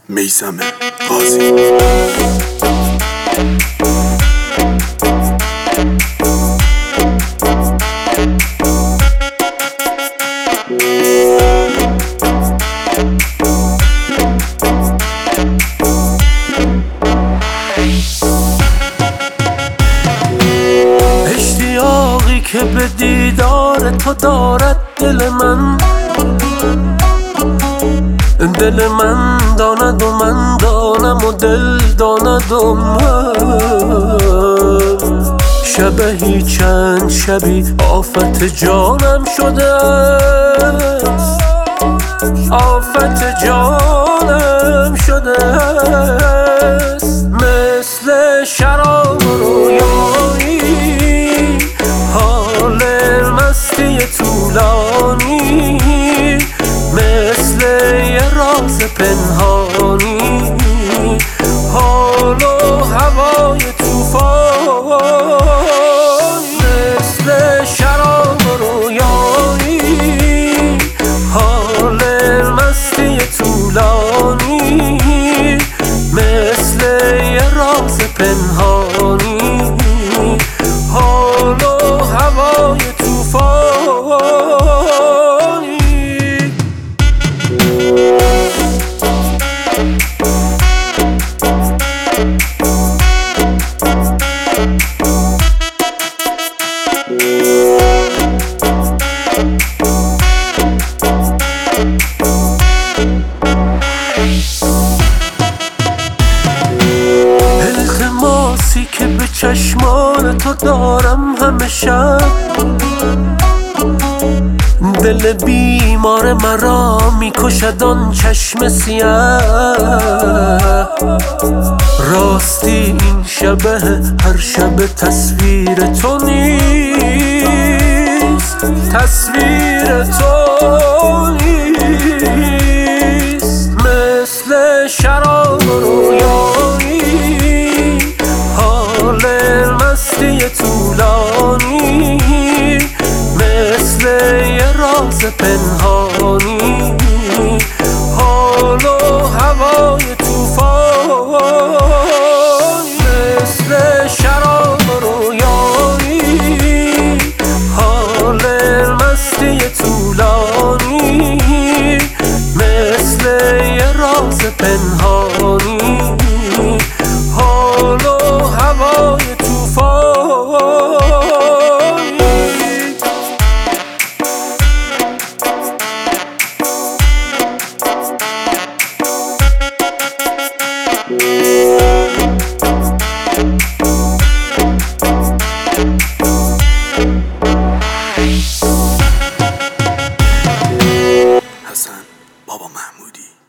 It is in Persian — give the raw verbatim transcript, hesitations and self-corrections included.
میثم قاضی. اشتیاقی که به دیدار تو دارد دل من، دل من داند و من دانم و دل داند و من. شبهی چند شبی آفت جانم شده است، آفت جانم شده است. مثل شراب رویایی، حال مستی طولانی، مثل یه راز پنهانی، حال و هوای طوفان. مثل شراب رویایی، حال مستی طولانی، مثل یه راز پنهانی، حال و هوای طوفانی. التماسی که به چشمان تو دارم همه شب، دل بیمار مرا میکشد آن چشم سیاه. راستی این شبه هر شب تصویر تو نیست، تصویر تو نیست. مثل شراب رویایی، حال مستی طولانی، مثل یه راز پنهانی، حال و هوای طوفان. مثل شراب رویایی، حال مستی طولانی، مثل یه راز پنهانی، حال و هوای طوفان. حسن بابا محمودی.